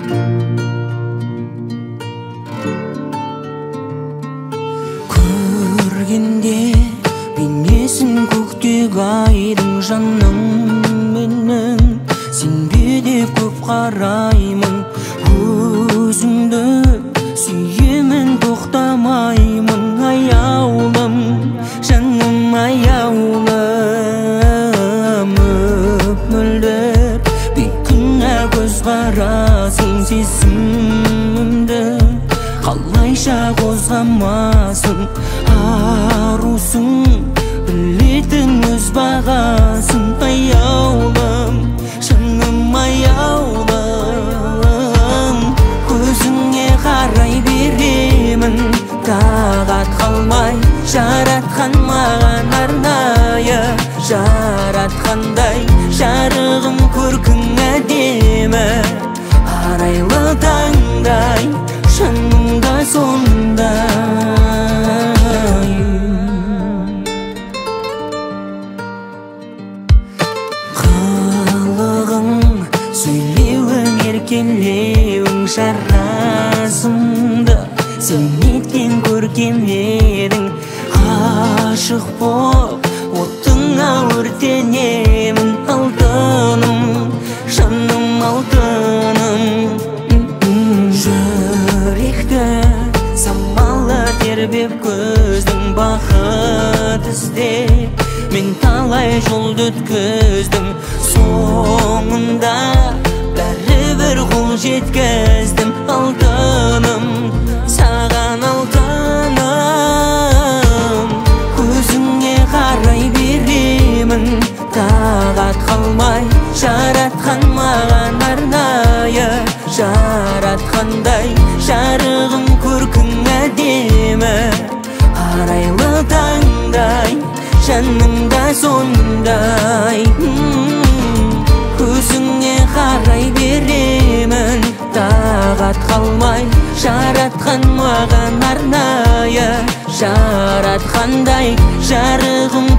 Көргенде бейнесін көктегі айдың жаным менің, сенбе деп көп қараймын, өзіңді сүйемін тоқтамаймын. Аяулым, жаным аяулым, мөлдір бейкүнә көз қарасың, сезімімді қалайша қозғамасың. Арусың, білетін өз бағасын. Аяулым, жаным аяулым, көзіңе қарай беремін, тағат қалмай. Жаратқан маған арнайы, жаратқандай жарығым көркің әдемі. Арайлы таңдай, жанымда сондай. Қылығың, сөйлеуің, еркелеуің жарасымды, сен неткен көркем едің. Ғашық боп отыңа өртенемін, алтыным, жаным алтыным. Жүректі самалы тербеп көздің бақыт іздеп, мен талай жолды өткіздім, соңында бәрібір қол жеткіздім. Алтыным, саған алтыным, көзіңе қарай беремін, тағат қалмай. Жаратқан маған арнайы, жаратқандай жарығым көркің әдемі. Арайлы таңдай, жанымда сондай. Көзіңе қарай беремін, тағат қалмай. Жаратқан маған арнайы, жаратқандай жарығым